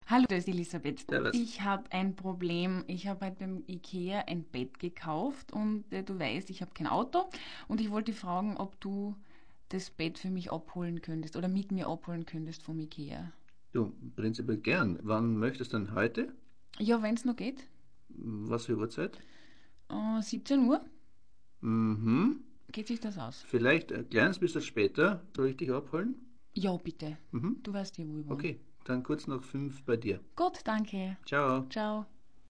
Hallo, das ist Elisabeth. Servus. Ich habe ein Problem. Ich habe halt beim Ikea ein Bett gekauft und du weißt, ich habe kein Auto und ich wollte fragen, ob du das Bett für mich abholen könntest oder mit mir abholen könntest vom Ikea. Du, prinzipiell gern. Wann möchtest du denn heute? Ja, wenn's noch geht. Was für Uhrzeit? 17 Uhr? Mhm. Geht sich das aus? Vielleicht ein kleines bisschen später. Soll ich dich abholen? Ja, bitte. Mhm. Du weißt ja, wo ich wohne. Okay, dann kurz nach 5 bei dir. Gut, danke. Ciao. Ciao.